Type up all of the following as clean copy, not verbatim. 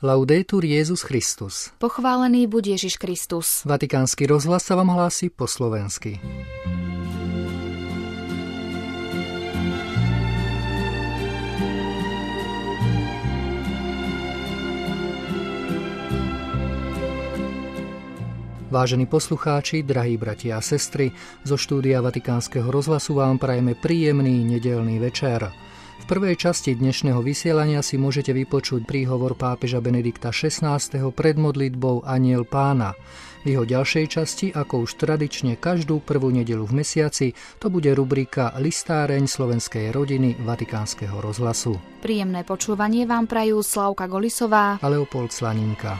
Laudetur Jesus Christus. Pochválený buď Ježiš Kristus. Vatikánsky rozhlas sa vám hlási po slovensky. Vážení poslucháči, drahí bratia a sestry, zo štúdia Vatikánskeho rozhlasu vám prajeme príjemný nedeľný večer. V prvej časti dnešného vysielania si môžete vypočuť príhovor pápeža Benedikta XVI. Pred modlitbou Anjel Pána. V jeho ďalšej časti, ako už tradične každú prvú nedeľu v mesiaci, to bude rubrika Listáreň slovenskej rodiny Vatikánskeho rozhlasu. Príjemné počúvanie vám prajú Slavka Golisová a Leopold Slaninka.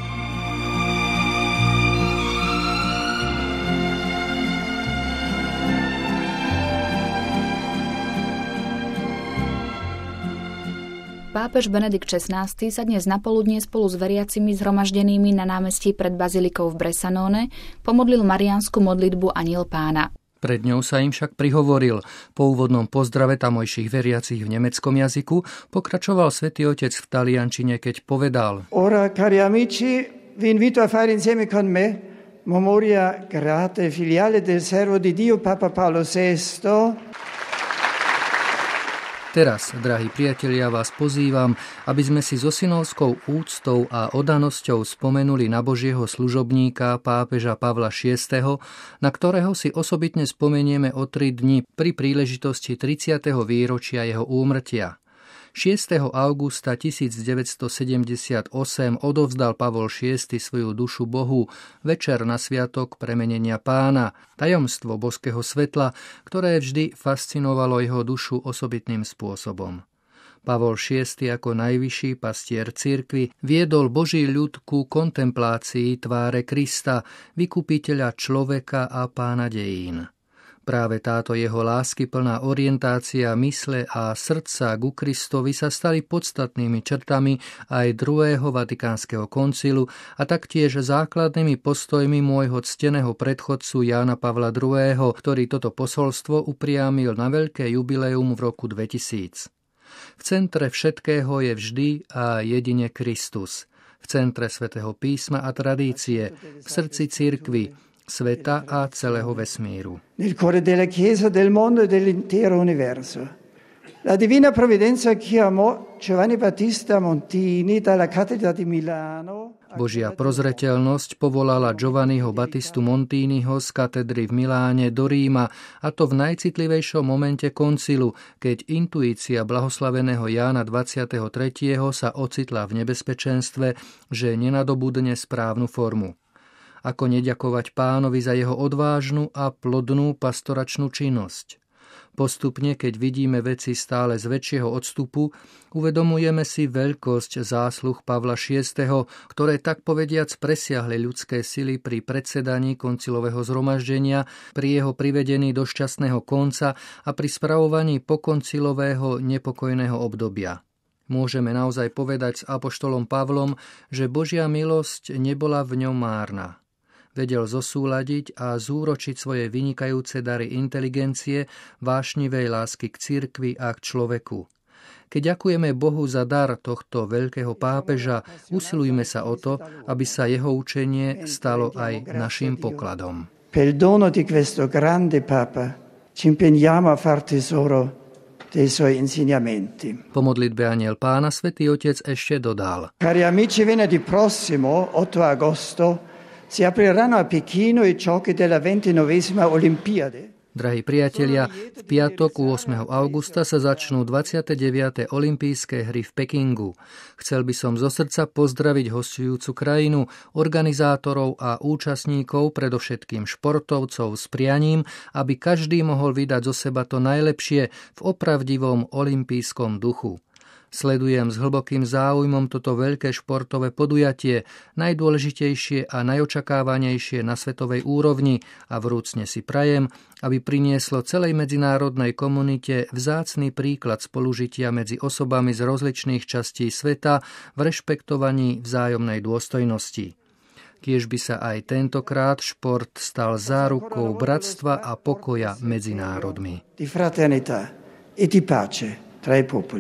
Pápež Benedikt XVI. Sa dnes napoludnie spolu s veriacimi zhromaždenými na námestí pred bazilikou v Bressanone pomodlil mariánsku modlitbu Anjel Pána. Pred ňou sa im však prihovoril. Po úvodnom pozdrave tamojších veriacich v nemeckom jazyku pokračoval Svätý Otec v taliančine, keď povedal: Ora, cari amici, vi invito a fare insieme con me memoria grata e filiale del servo di Dio Papa Paolo VI. Teraz, drahí priatelia, vás pozývam, aby sme si so synovskou úctou a oddanosťou spomenuli na Božieho služobníka pápeža Pavla VI., na ktorého si osobitne spomenieme o 3 dni pri príležitosti 30. výročia jeho úmrtia. 6. augusta 1978 odovzdal Pavol VI. Svoju dušu Bohu večer na sviatok premenenia Pána, tajomstvo božského svetla, ktoré vždy fascinovalo jeho dušu osobitným spôsobom. Pavol VI. Ako najvyšší pastier cirkvi viedol Boží ľud ku kontemplácii tváre Krista, vykupiteľa človeka a pána dejín. Práve táto jeho láskyplná orientácia mysle a srdca ku Kristovi sa stali podstatnými črtami aj druhého Vatikánskeho koncilu a taktiež základnými postojmi môjho cteného predchodcu Jána Pavla II., ktorý toto posolstvo upriamil na veľké jubileum v roku 2000. V centre všetkého je vždy a jedine Kristus. V centre Svätého písma a tradície, v srdci cirkvi, sveta a celého vesmíru. Nel cuore della Chiesa, del mondo e dell'intero universo. La divina provvidenza chiamò Giovanni Battista Montini dalla cattedra di Milano. Božia prozreteľnosť povolala Giovanniho Battistu Montiniho z katedry v Miláne do Ríma, a to v najcitlivejšom momente koncilu, keď intuícia blahoslaveného Jána 23. sa ocitla v nebezpečenstve, že nenadobudne správnu formu. Ako neďakovať Pánovi za jeho odvážnu a plodnú pastoračnú činnosť. Postupne, keď vidíme veci stále z väčšieho odstupu, uvedomujeme si veľkosť zásluh Pavla VI., ktoré tak povediac presiahli ľudské sily pri predsedaní koncilového zhromaždenia, pri jeho privedení do šťastného konca a pri spravovaní pokoncilového nepokojného obdobia. Môžeme naozaj povedať s apoštolom Pavlom, že Božia milosť nebola v ňom márna. Vedel zosúladiť a zúročiť svoje vynikajúce dary inteligencie, vášnivej lásky k cirkvi a k človeku. Keď ďakujeme Bohu za dar tohto veľkého pápeža, usilujme sa o to, aby sa jeho učenie stalo aj našim pokladom. Per il dono di questo grande Papa ci impegniamo a far tesoro dei suoi insegnamenti. Po modlitbe Anjel Pána Svätý Otec ešte dodal: Cari amici, venerdì prossimo, 8 agosto, si apriranno a Pechino i giochi della 29ª Olimpiade. Drahí priatelia, v piatok 8. augusta sa začnú 29. olympijské hry v Pekingu. Chcel by som zo srdca pozdraviť hosťujúcu krajinu, organizátorov a účastníkov, predovšetkým športovcov, s prianím, aby každý mohol vydať zo seba to najlepšie v opravdivom olympijskom duchu. Sledujem s hlbokým záujmom toto veľké športové podujatie, najdôležitejšie a najočakávanejšie na svetovej úrovni, a vrúcne si prajem, aby prinieslo celej medzinárodnej komunite vzácny príklad spolužitia medzi osobami z rozličných častí sveta v rešpektovaní vzájomnej dôstojnosti. Kiež by sa aj tentokrát šport stal zárukou bratstva a pokoja medzi národmi. Di fraternità e di pace tra i popoli.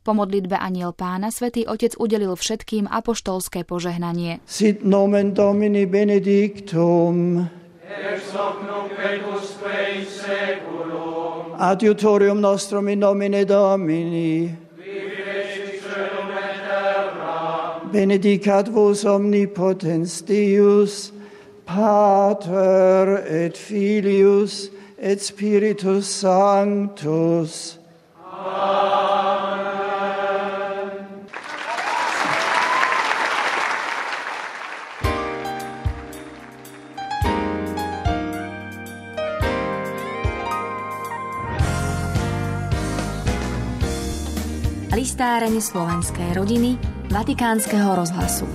Po modlitbe Anjel Pána Svätý Otec udelil všetkým apoštolské požehnanie. Sit nomen Domini benedictum. Ex hoc nunc et usque in saeculum. Adiutorium nostrum in nomine Domini. Qui fecit caelum et terra. Benedicat vos omnipotens Deus, Pater et Filius et Spiritus Sanctus. Listáreň slovenskej rodiny Vatikánskeho rozhlasu.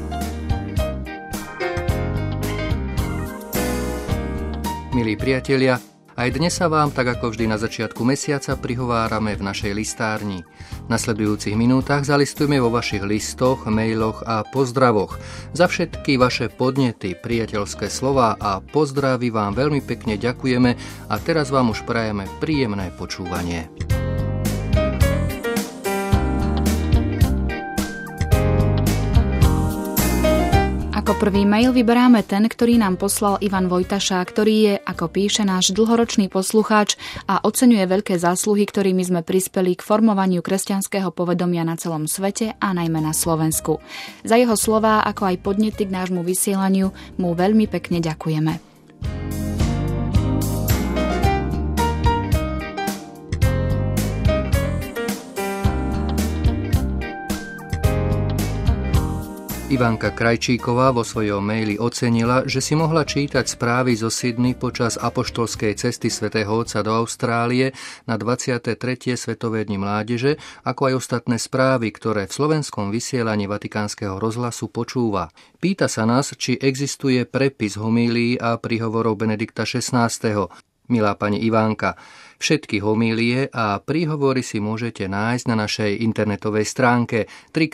Milí priatelia, aj dnes sa vám, tak ako vždy na začiatku mesiaca, prihovárame v našej listárni. V nasledujúcich minútach zalistujeme vo vašich listoch, mailoch a pozdravoch. Za všetky vaše podnety, priateľské slová a pozdravy vám veľmi pekne ďakujeme a teraz vám už prajeme príjemné počúvanie. Ako prvý mail vyberáme ten, ktorý nám poslal Ivan Vojtaša, ktorý je, ako píše, náš dlhoročný poslucháč a oceňuje veľké zásluhy, ktorými sme prispeli k formovaniu kresťanského povedomia na celom svete a najmä na Slovensku. Za jeho slová, ako aj podnety k nášmu vysielaniu, mu veľmi pekne ďakujeme. Ivanka Krajčíková vo svojom maili ocenila, že si mohla čítať správy zo Sydney počas apoštolskej cesty svätého Otca do Austrálie na 23. Svetové dni mládeže, ako aj ostatné správy, ktoré v slovenskom vysielaní Vatikánskeho rozhlasu počúva. Pýta sa nás, či existuje prepis homílií a príhovorov Benedikta XVI. Milá pani Ivánka, všetky homílie a príhovory si môžete nájsť na našej internetovej stránke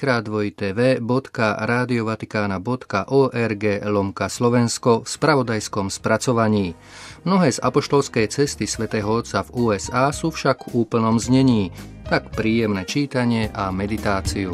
www.radiovatikana.org/Slovensko v spravodajskom spracovaní. Mnohé z apoštolskej cesty svätého Otca v USA sú však v úplnom znení. Tak príjemné čítanie a meditáciu.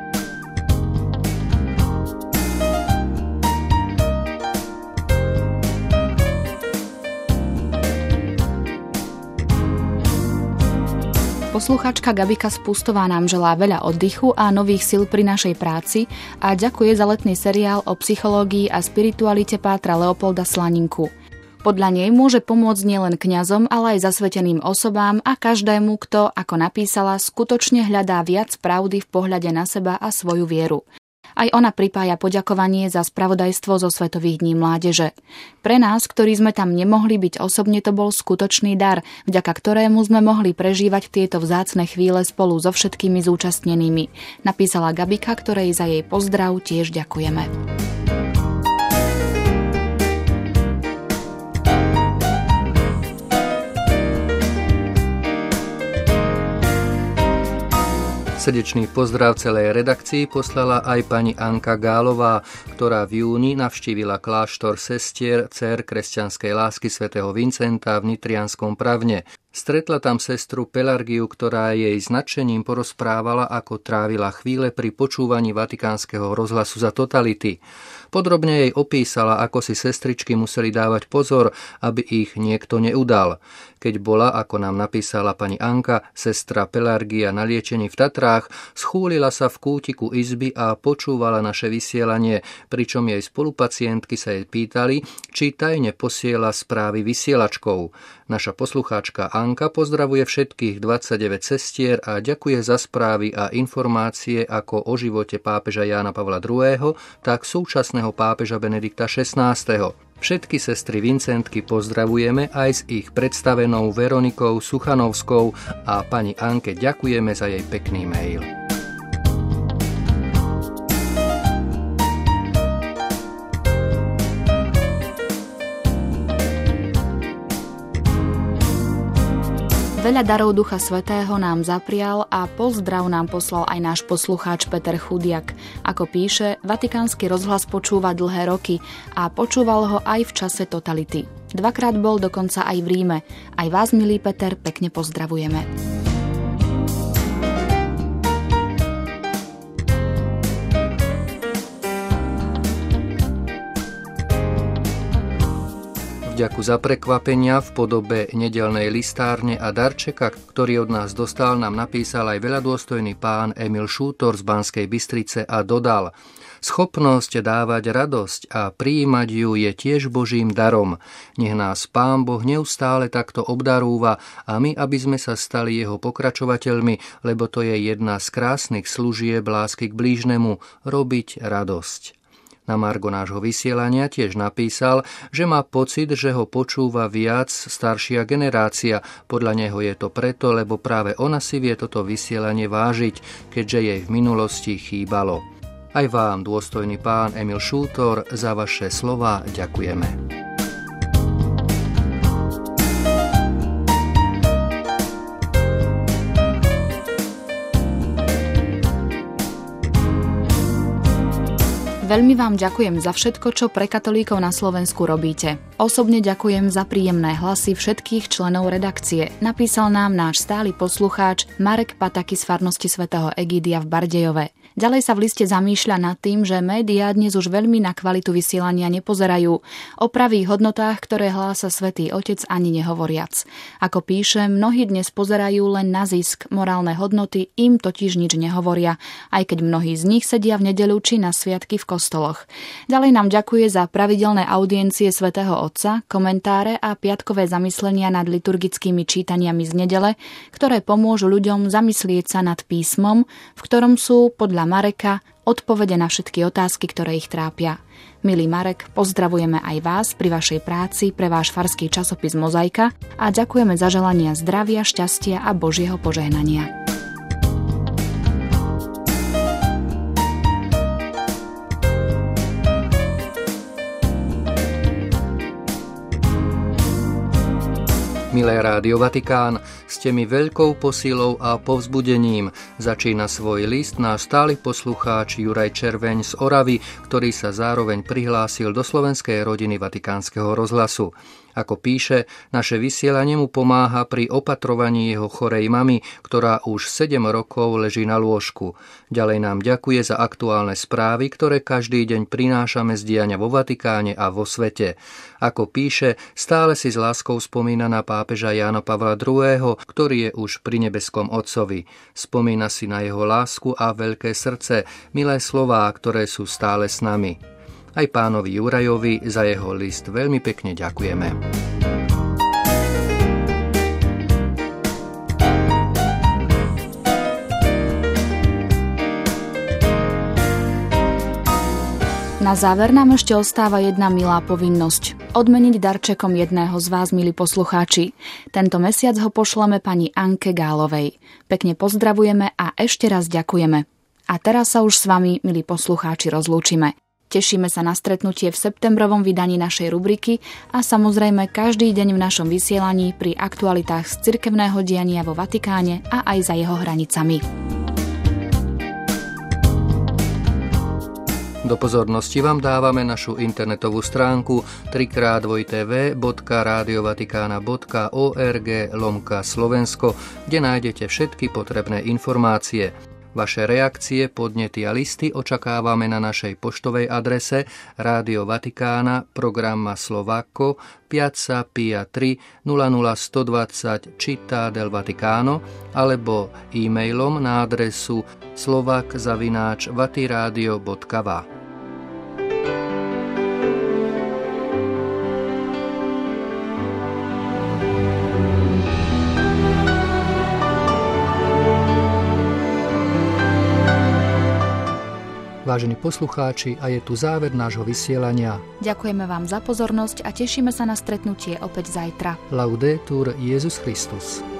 Posluchačka Gabika z Pústová nám želá veľa oddychu a nových síl pri našej práci a ďakuje za letný seriál o psychológii a spiritualite pátra Leopolda Slaninku. Podľa nej môže pomôcť nielen kňazom, ale aj zasveteným osobám a každému, kto, ako napísala, skutočne hľadá viac pravdy v pohľade na seba a svoju vieru. Aj ona pripája poďakovanie za spravodajstvo zo Svetových dní mládeže. Pre nás, ktorí sme tam nemohli byť osobne, to bol skutočný dar, vďaka ktorému sme mohli prežívať tieto vzácne chvíle spolu so všetkými zúčastnenými. Napísala Gabika, ktorej za jej pozdrav tiež ďakujeme. Srdečný pozdrav celej redakcii poslala aj pani Anka Gálová, ktorá v júni navštívila kláštor sestier dcér kresťanskej lásky svätého Vincenta v Nitrianskom Pravne. Stretla tam sestru Pelargiu, ktorá jej s nadšením porozprávala, ako trávila chvíle pri počúvaní Vatikánskeho rozhlasu za totality. Podrobne jej opísala, ako si sestričky museli dávať pozor, aby ich niekto neudal. Keď bola, ako nám napísala pani Anka, sestra Pelargia na liečení v Tatrách, schúlila sa v kútiku izby a počúvala naše vysielanie, pričom jej spolupacientky sa jej pýtali, či tajne posiela správy vysielačkou. Naša poslucháčka Anka pozdravuje všetkých 29 sestier a ďakuje za správy a informácie ako o živote pápeža Jána Pavla II., tak súčasného pápeža Benedikta XVI. Všetky sestry Vincentky pozdravujeme aj s ich predstavenou Veronikou Suchanovskou a pani Anke ďakujeme za jej pekný mail. Veľa darov Ducha Svätého nám zaprial a pozdrav nám poslal aj náš poslucháč Peter Chudiak. Ako píše, Vatikánsky rozhlas počúva dlhé roky a počúval ho aj v čase totality. Dvakrát bol dokonca aj v Ríme. Aj vás, milý Peter, pekne pozdravujeme. vďaku za prekvapenia v podobe nedeľnej listárne a darčeka, ktorý od nás dostal, nám napísal aj veľadôstojný pán Emil Šútor z Banskej Bystrice a dodal: schopnosť dávať radosť a prijímať ju je tiež Božím darom. Nech nás Pán Boh neustále takto obdarúva a my, aby sme sa stali jeho pokračovateľmi, lebo to je jedna z krásnych služieb lásky k blížnemu, robiť radosť. Na margo nášho vysielania tiež napísal, že má pocit, že ho počúva viac staršia generácia. Podľa neho je to preto, lebo práve ona si vie toto vysielanie vážiť, keďže jej v minulosti chýbalo. Aj vám, dôstojný pán Emil Šútor, za vaše slová ďakujeme. Veľmi vám ďakujem za všetko, čo pre katolíkov na Slovensku robíte. Osobne ďakujem za príjemné hlasy všetkých členov redakcie. Napísal nám náš stály poslucháč Marek Pataky z farnosti svätého Egídia v Bardejove. Ďalej sa v liste zamýšľa nad tým, že médiá dnes už veľmi na kvalitu vysielania nepozerajú. O pravých hodnotách, ktoré hlása Svätý Otec, ani nehovoriac. Ako píše, mnohí dnes pozerajú len na zisk. Morálne hodnoty im totiž nič nehovoria, aj keď mnohí z nich sedia v nedeľu či na sviatky v kostoloch. Ďalej nám ďakuje za pravidelné audiencie Svätého Otca, komentáre a piatkové zamyslenia nad liturgickými čítaniami z nedele, ktoré pomôžu ľuďom zamyslieť sa nad písmom, v ktorom sú podľa Mareka odpovede na všetky otázky, ktoré ich trápia. Milý Marek, pozdravujeme aj vás pri vašej práci pre váš farský časopis Mozaika a ďakujeme za želania zdravia, šťastia a Božieho požehnania. Milé Rádio Vatikán, ste mi veľkou posilou a povzbudením. Začína svoj list náš stály poslucháč Juraj Červeň z Oravy, ktorý sa zároveň prihlásil do slovenskej rodiny Vatikánskeho rozhlasu. Ako píše, naše vysielanie mu pomáha pri opatrovaní jeho chorej mamy, ktorá už 7 rokov leží na lôžku. Ďalej nám ďakuje za aktuálne správy, ktoré každý deň prinášame z diania vo Vatikáne a vo svete. Ako píše, stále si s láskou spomína na pápeža Jána Pavla II., ktorý je už pri nebeskom Otcovi. Spomína si na jeho lásku a veľké srdce, milé slová, ktoré sú stále s nami. Aj pánovi Jurajovi za jeho list veľmi pekne ďakujeme. Na záver nám ešte ostáva jedna milá povinnosť. Odmeniť darčekom jedného z vás, milí poslucháči. Tento mesiac ho pošleme pani Anke Gálovej. Pekne pozdravujeme a ešte raz ďakujeme. A teraz sa už s vami, milí poslucháči, rozlúčime. Tešíme sa na stretnutie v septembrovom vydaní našej rubriky a samozrejme každý deň v našom vysielaní pri aktualitách z cirkevného diania vo Vatikáne a aj za jeho hranicami. Do pozornosti vám dávame našu internetovú stránku www.radiovatikana.org/Slovensko, kde nájdete všetky potrebné informácie. Vaše reakcie, podnety a listy očakávame na našej poštovej adrese Rádio Vatikána, Programma Slovacco, Piazza Pia 3 00120 Città del Vaticano alebo e-mailom na adresu slovak@vatiradio.va. Vážení poslucháči, a je tu záver nášho vysielania. Ďakujeme vám za pozornosť a tešíme sa na stretnutie opäť zajtra. Laudetur Jesus Christus.